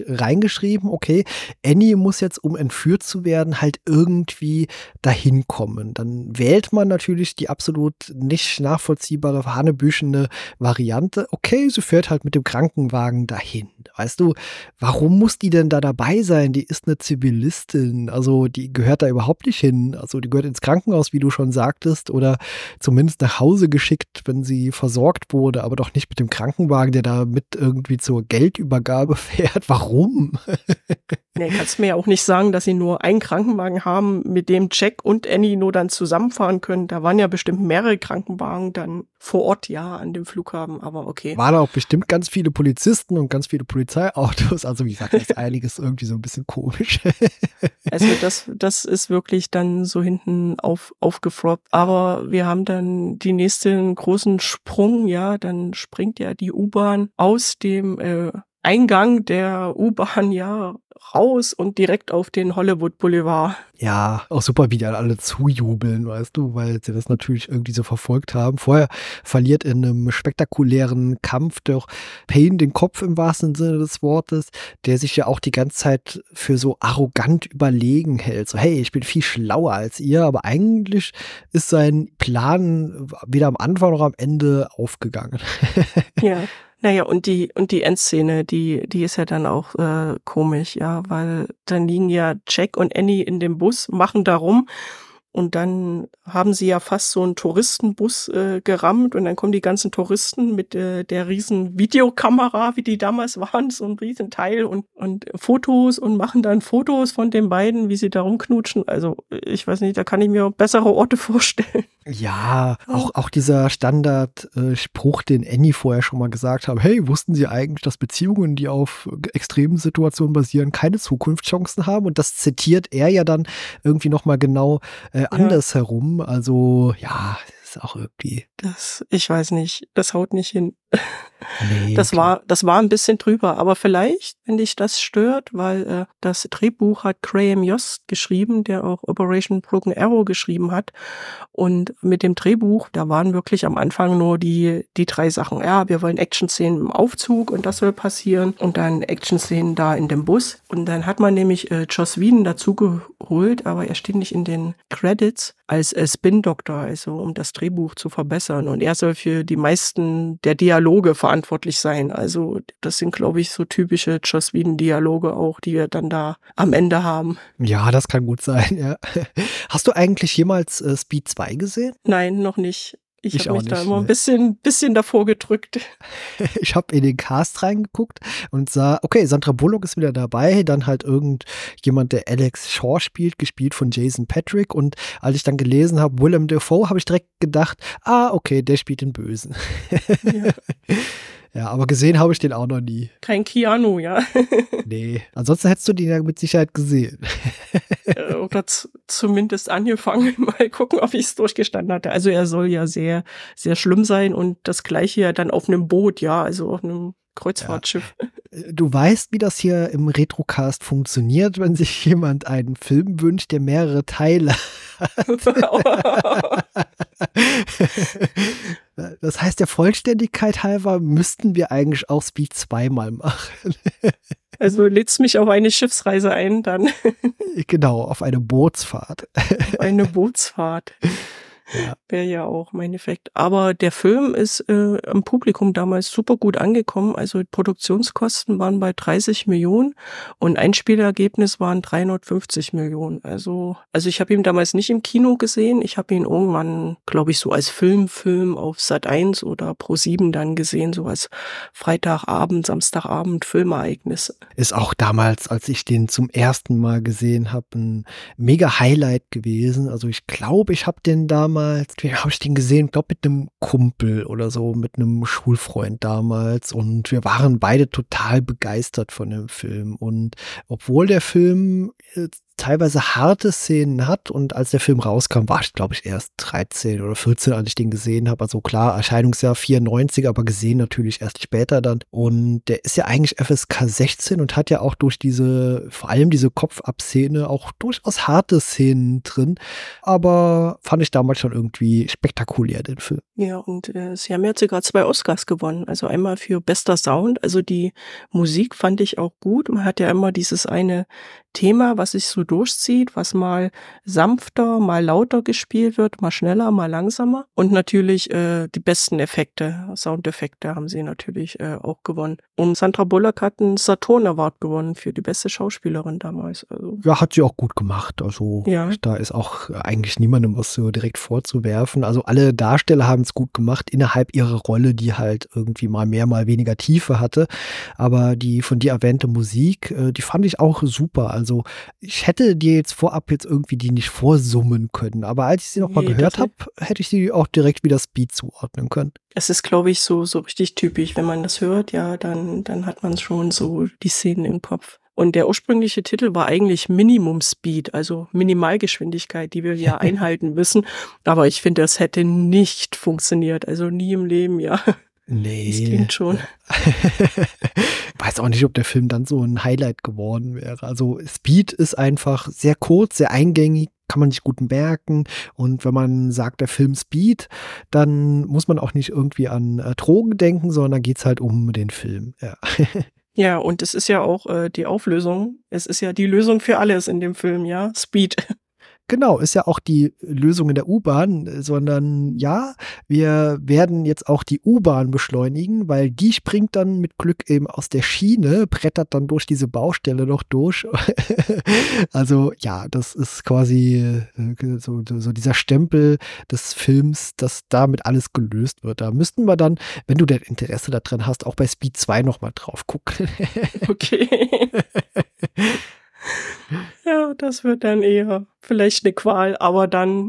S2: reingeschrieben, okay, Annie muss jetzt, um entführt zu werden, halt irgendwie dahin kommen. Dann wählt man natürlich die absolut nicht nachvollziehbare, hanebüchene Variante. Okay, sie fährt halt mit dem Krankenwagen dahin. Weißt du, warum muss die denn da dabei sein? Die ist eine Zivilistin, also die gehört da überhaupt nicht hin. Also die gehört ins Krankenhaus, wie du schon sagtest, oder zumindest nach Hause geschickt, wenn sie versorgt wurde, aber doch nicht mit dem Krankenwagen, der da mit irgendwie zur Geldübergabe fährt. Warum?
S3: Nee, kannst mir ja auch nicht sagen, dass sie nur einen Krankenwagen haben, mit dem Jack und Annie nur dann zusammenfahren können. Da waren ja bestimmt mehrere Krankenwagen dann vor Ort, ja, an dem Flughafen, aber okay.
S2: Waren auch bestimmt ganz viele Polizisten und ganz viele Polizeiautos. Also wie gesagt, das ist einiges irgendwie so ein bisschen komisch.
S3: Also das ist wirklich dann so hinten aufgefloppt. Aber wir haben dann die nächsten großen Sprung, ja, dann springt ja die U-Bahn aus dem Eingang der U-Bahn ja raus und direkt auf den Hollywood Boulevard.
S2: Ja, auch super, wie die alle zujubeln, weißt du, weil sie das natürlich irgendwie so verfolgt haben. Vorher verliert in einem spektakulären Kampf doch Payne den Kopf im wahrsten Sinne des Wortes, der sich ja auch die ganze Zeit für so arrogant überlegen hält. So, hey, ich bin viel schlauer als ihr, aber eigentlich ist sein Plan weder am Anfang noch am Ende aufgegangen.
S3: Ja. Naja, und die Endszene, die ist ja dann auch komisch, ja, weil dann liegen ja Jack und Annie in dem Bus, machen da rum und dann haben sie ja fast so einen Touristenbus gerammt und dann kommen die ganzen Touristen mit der riesen Videokamera, wie die damals waren, so ein riesen Teil und Fotos und machen dann Fotos von den beiden, wie sie da rumknutschen. Also ich weiß nicht, da kann ich mir bessere Orte vorstellen.
S2: Ja, auch dieser Standardspruch, den Annie vorher schon mal gesagt hat, hey, wussten Sie eigentlich, dass Beziehungen, die auf extremen Situationen basieren, keine Zukunftschancen haben? Und das zitiert er ja dann irgendwie nochmal genau andersherum. Also ja, ist auch irgendwie.
S3: Ich weiß nicht, das haut nicht hin.
S2: Nee,
S3: das war ein bisschen drüber, aber vielleicht, wenn dich das stört, weil das Drehbuch hat Graham Yost geschrieben, der auch Operation Broken Arrow geschrieben hat. Und mit dem Drehbuch, da waren wirklich am Anfang nur die 3 Sachen. Ja, wir wollen Action-Szenen im Aufzug und das soll passieren. Und dann Action-Szenen da in dem Bus. Und dann hat man nämlich Joss Whedon dazu geholt, aber er steht nicht in den Credits als Spin-Doktor, also um das Drehbuch zu verbessern. Und er soll für die meisten der Dialoge verantwortlich sein. Also das sind, glaube ich, so typische Joss Whedon-Dialoge auch, die wir dann da am Ende haben.
S2: Ja, das kann gut sein, ja. Hast du eigentlich jemals Speed 2 gesehen?
S3: Nein, noch nicht. Ich habe mich da immer
S2: ne?
S3: ein bisschen davor gedrückt.
S2: Ich habe in den Cast reingeguckt und sah, okay, Sandra Bullock ist wieder dabei, dann halt irgendjemand, der Alex Shaw spielt, gespielt von Jason Patric, und als ich dann gelesen habe, Willem Dafoe, habe ich direkt gedacht, okay, der spielt den Bösen. Ja. Ja, aber gesehen habe ich den auch noch nie.
S3: Kein Keanu, ja.
S2: Nee, ansonsten hättest du den ja mit Sicherheit gesehen.
S3: Oder zumindest angefangen, mal gucken, ob ich es durchgestanden hatte. Also er soll ja sehr, sehr schlimm sein und das Gleiche ja dann auf einem Boot, ja, also auf einem Kreuzfahrtschiff.
S2: Ja. Du weißt, wie das hier im Retrocast funktioniert, wenn sich jemand einen Film wünscht, der mehrere Teile hat. Das heißt, der Vollständigkeit halber müssten wir eigentlich auch Speed 2 mal machen.
S3: Also lädst mich auf eine Schiffsreise ein, dann.
S2: Genau, auf eine Bootsfahrt.
S3: Eine Bootsfahrt. Ja. Wäre ja auch mein Effekt. Aber der Film ist im Publikum damals super gut angekommen. Also Produktionskosten waren bei 30 Millionen und Einspielergebnis waren 350 Millionen. Also ich habe ihn damals nicht im Kino gesehen. Ich habe ihn irgendwann, glaube ich, so als Film auf Sat.1 oder Pro7 dann gesehen, so als Freitagabend, Samstagabend Filmereignis.
S2: Ist auch damals, als ich den zum ersten Mal gesehen habe, ein mega Highlight gewesen. Also ich glaube, ich habe den damals, wie habe ich den gesehen? Ich glaube mit einem Kumpel oder so, mit einem Schulfreund damals, und wir waren beide total begeistert von dem Film. Und obwohl der Film teilweise harte Szenen hat. Und als der Film rauskam, war ich, glaube ich, erst 13 oder 14, als ich den gesehen habe. Also klar, Erscheinungsjahr 94, aber gesehen natürlich erst später dann. Und der ist ja eigentlich FSK 16 und hat ja auch durch vor allem diese Kopf-Ab-Szene auch durchaus harte Szenen drin. Aber fand ich damals schon irgendwie spektakulär, den Film.
S3: Ja, und sie haben jetzt sogar 2 Oscars gewonnen. Also einmal für bester Sound, also die Musik fand ich auch gut. Man hat ja immer dieses eine Thema, was sich so durchzieht, was mal sanfter, mal lauter gespielt wird, mal schneller, mal langsamer. Und natürlich die besten Effekte, Soundeffekte haben sie natürlich auch gewonnen. Und Sandra Bullock hat einen Saturn Award gewonnen für die beste Schauspielerin damals. Also.
S2: Ja, hat sie auch gut gemacht. Also
S3: ja.
S2: Da ist auch eigentlich niemandem was so direkt vorzuwerfen. Also alle Darsteller haben es gut gemacht innerhalb ihrer Rolle, die halt irgendwie mal mehr, mal weniger Tiefe hatte. Aber die von dir erwähnte Musik, die fand ich auch super. Also ich hätte dir jetzt vorab irgendwie die nicht vorsummen können. Aber als ich sie nochmal gehört habe, hätte ich sie auch direkt wieder Speed zuordnen können.
S3: Es ist, glaube ich, so richtig typisch. Wenn man das hört, ja, dann hat man schon so die Szenen im Kopf. Und der ursprüngliche Titel war eigentlich Minimum Speed, also Minimalgeschwindigkeit, die wir ja einhalten müssen. Aber ich finde, das hätte nicht funktioniert. Also nie im Leben, ja.
S2: Nee.
S3: Das klingt schon.
S2: Weiß auch nicht, ob der Film dann so ein Highlight geworden wäre. Also Speed ist einfach sehr kurz, sehr eingängig, kann man nicht gut merken. Und wenn man sagt, der Film Speed, dann muss man auch nicht irgendwie an Drogen denken, sondern geht es halt um den Film. Ja.
S3: Ja, und es ist ja auch die Auflösung. Es ist ja die Lösung für alles in dem Film, ja, Speed.
S2: Genau, ist ja auch die Lösung in der U-Bahn, sondern ja, wir werden jetzt auch die U-Bahn beschleunigen, weil die springt dann mit Glück eben aus der Schiene, brettert dann durch diese Baustelle noch durch. Also ja, das ist quasi so dieser Stempel des Films, dass damit alles gelöst wird. Da müssten wir dann, wenn du denn Interesse daran hast, auch bei Speed 2 nochmal drauf gucken.
S3: Okay. Ja, das wird dann eher vielleicht eine Qual, aber dann.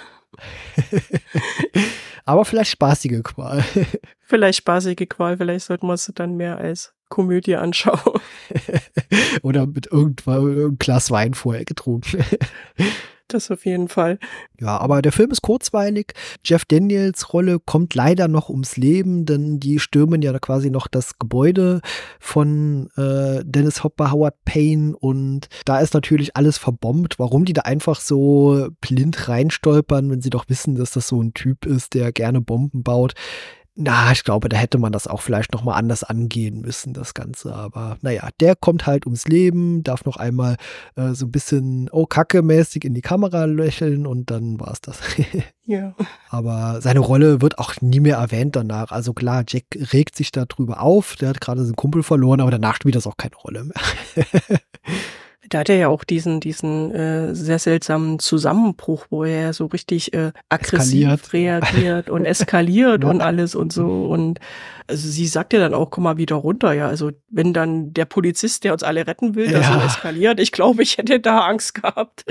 S2: Aber vielleicht spaßige Qual.
S3: Vielleicht spaßige Qual, vielleicht sollten wir es dann mehr als Komödie anschauen.
S2: Oder mit irgendeinem Glas Wein vorher getrunken.
S3: Das auf jeden Fall.
S2: Ja, aber der Film ist kurzweilig. Jeff Daniels Rolle kommt leider noch ums Leben, denn die stürmen ja quasi noch das Gebäude von Dennis Hopper, Howard Payne, und da ist natürlich alles verbombt. Warum die da einfach so blind reinstolpern, wenn sie doch wissen, dass das so ein Typ ist, der gerne Bomben baut. Na, ich glaube, da hätte man das auch vielleicht nochmal anders angehen müssen, das Ganze. Aber naja, der kommt halt ums Leben, darf noch einmal so ein bisschen Kacke-mäßig in die Kamera lächeln und dann war's das.
S3: Ja.
S2: Aber seine Rolle wird auch nie mehr erwähnt danach. Also klar, Jack regt sich da drüber auf, der hat gerade seinen Kumpel verloren, aber danach spielt das auch keine Rolle mehr.
S3: Da hat er ja auch diesen sehr seltsamen Zusammenbruch, wo er so richtig aggressiv reagiert und eskaliert ja. Und alles und so. Und also sie sagt ja dann auch, komm mal wieder runter, ja. Also wenn dann der Polizist, der uns alle retten will, das so eskaliert, ich glaube, ich hätte da Angst gehabt.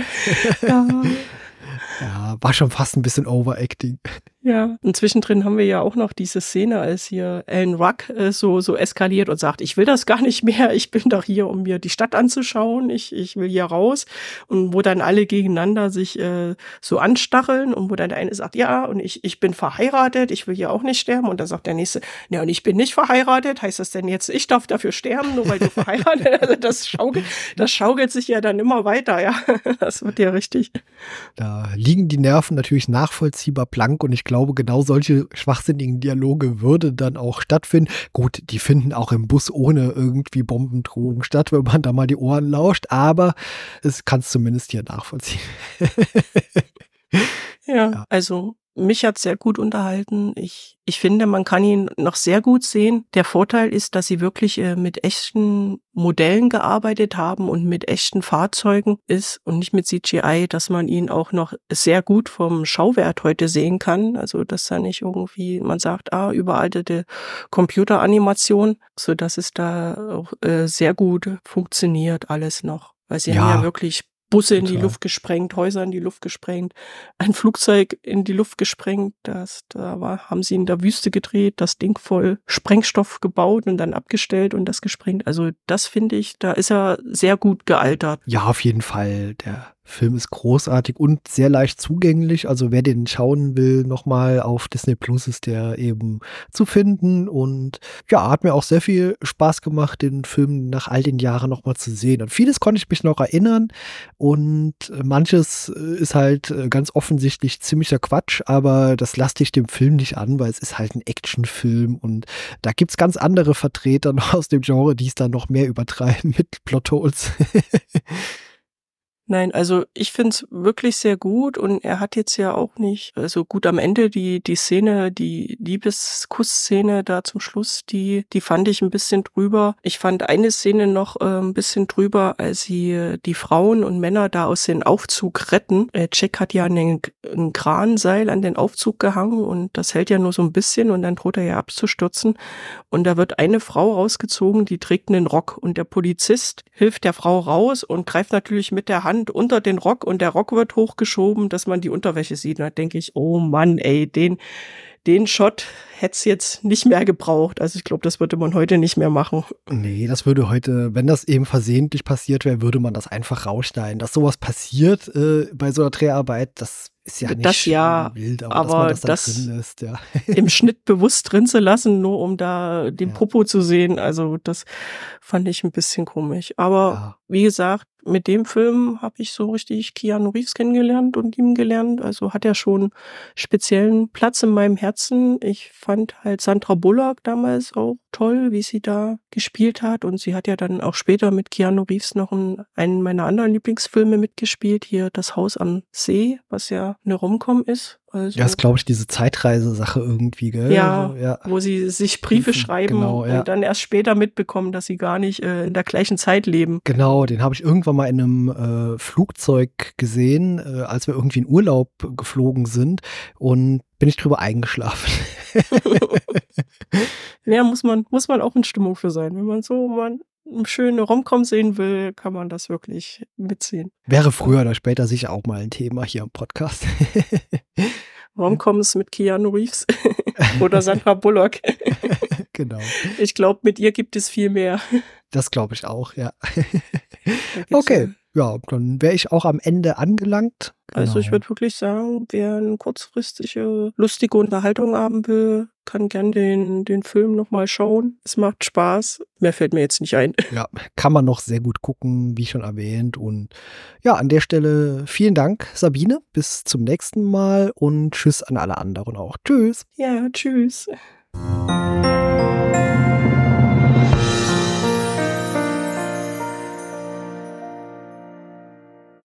S2: Ja, war schon fast ein bisschen Overacting.
S3: Ja, und zwischendrin haben wir ja auch noch diese Szene, als hier Alan Ruck so eskaliert und sagt, ich will das gar nicht mehr, ich bin doch hier, um mir die Stadt anzuschauen, ich will hier raus. Und wo dann alle gegeneinander sich so anstacheln und wo dann der eine sagt, ja, und ich bin verheiratet, ich will hier auch nicht sterben. Und dann sagt der nächste, ja, und ich bin nicht verheiratet, heißt das denn jetzt, ich darf dafür sterben, nur weil du verheiratet bist? Also das schaukelt sich ja dann immer weiter, ja. Das wird ja richtig.
S2: Da liegen die Nerven natürlich nachvollziehbar blank und ich glaube, genau solche schwachsinnigen Dialoge würde dann auch stattfinden. Gut, die finden auch im Bus ohne irgendwie Bombendrohung statt, wenn man da mal die Ohren lauscht, aber es kann es zumindest hier nachvollziehen.
S3: Ja, also mich hat es sehr gut unterhalten. Ich finde, man kann ihn noch sehr gut sehen. Der Vorteil ist, dass sie wirklich mit echten Modellen gearbeitet haben und mit echten Fahrzeugen ist und nicht mit CGI, dass man ihn auch noch sehr gut vom Schauwert heute sehen kann. Also, dass da nicht irgendwie, man sagt, überaltete Computeranimation, sodass es da auch sehr gut funktioniert alles noch. Weil sie haben ja wirklich Busse in die
S2: Total.
S3: Luft gesprengt, Häuser in die Luft gesprengt, ein Flugzeug in die Luft gesprengt. Haben sie in der Wüste gedreht, das Ding voll Sprengstoff gebaut und dann abgestellt und das gesprengt. Also das finde ich, da ist er sehr gut gealtert.
S2: Ja, auf jeden Fall. Der Film ist großartig und sehr leicht zugänglich. Also wer den schauen will, nochmal auf Disney Plus ist der eben zu finden. Und ja, hat mir auch sehr viel Spaß gemacht, den Film nach all den Jahren nochmal zu sehen. Und vieles konnte ich mich noch erinnern. Und manches ist halt ganz offensichtlich ziemlicher Quatsch, aber das lasse ich dem Film nicht an, weil es ist halt ein Actionfilm. Und da gibt's ganz andere Vertreter noch aus dem Genre, die es dann noch mehr übertreiben mit Plotholes.
S3: Nein, also ich finde es wirklich sehr gut und er hat jetzt ja auch nicht, also gut am Ende die Szene, die Liebeskussszene da zum Schluss, die fand ich ein bisschen drüber. Ich fand eine Szene noch ein bisschen drüber, als sie die Frauen und Männer da aus dem Aufzug retten. Jack hat ja ein Kranseil an den Aufzug gehangen und das hält ja nur so ein bisschen und dann droht er ja abzustürzen. Und da wird eine Frau rausgezogen, die trägt einen Rock und der Polizist hilft der Frau raus und greift natürlich mit der Hand unter den Rock und der Rock wird hochgeschoben, dass man die Unterwäsche sieht. Und da denke ich, oh Mann, ey, den Shot hätte es jetzt nicht mehr gebraucht. Also ich glaube, das würde man heute nicht mehr machen.
S2: Nee, das würde heute, wenn das eben versehentlich passiert wäre, würde man das einfach rausschneiden. Dass sowas passiert bei so einer Dreharbeit, das ist ja nicht
S3: das ja,
S2: wild, aber
S3: aber
S2: dass man das dann drin lässt, ja.
S3: im Schnitt bewusst drin zu lassen, nur um da den
S2: Ja.
S3: Popo zu sehen. Also das fand ich ein bisschen komisch. Aber
S2: Ja.
S3: wie gesagt, mit dem Film habe ich so richtig Keanu Reeves kennengelernt und lieben gelernt. Also hat er schon speziellen Platz in meinem Herzen. Ich fand halt Sandra Bullock damals auch toll, wie sie da gespielt hat. Und sie hat ja dann auch später mit Keanu Reeves noch einen meiner anderen Lieblingsfilme mitgespielt. Hier Das Haus am See, was ja eine Rom-Com ist. Also,
S2: Ja, ist, glaube ich, diese Zeitreise-Sache irgendwie, gell?
S3: ja,
S2: Also, ja.
S3: wo sie sich Briefe
S2: Briefen,
S3: schreiben
S2: genau, ja.
S3: und dann erst später mitbekommen, dass sie gar nicht in der gleichen Zeit leben.
S2: Genau, den habe ich irgendwann mal in einem Flugzeug gesehen, als wir irgendwie in Urlaub geflogen sind und bin ich drüber eingeschlafen.
S3: Ja, muss man auch in Stimmung für sein. Wenn man eine schöne Rom-Com sehen will, kann man das wirklich mitsehen.
S2: Wäre früher oder später sicher auch mal ein Thema hier im Podcast.
S3: Rom-Coms mit Keanu Reeves oder Sandra Bullock.
S2: Genau.
S3: Ich glaube, mit ihr gibt es viel mehr.
S2: Das glaube ich auch, ja.
S3: Da gibt's
S2: Okay, ja, dann wäre ich auch am Ende angelangt.
S3: Also ich würde wirklich sagen, wer eine kurzfristige, lustige Unterhaltung haben will, kann gern den Film nochmal schauen. Es macht Spaß. Mehr fällt mir jetzt nicht ein.
S2: Ja, kann man noch sehr gut gucken, wie schon erwähnt. Und ja, an der Stelle vielen Dank, Sabine. Bis zum nächsten Mal und tschüss an alle anderen auch. Tschüss.
S3: Ja, tschüss.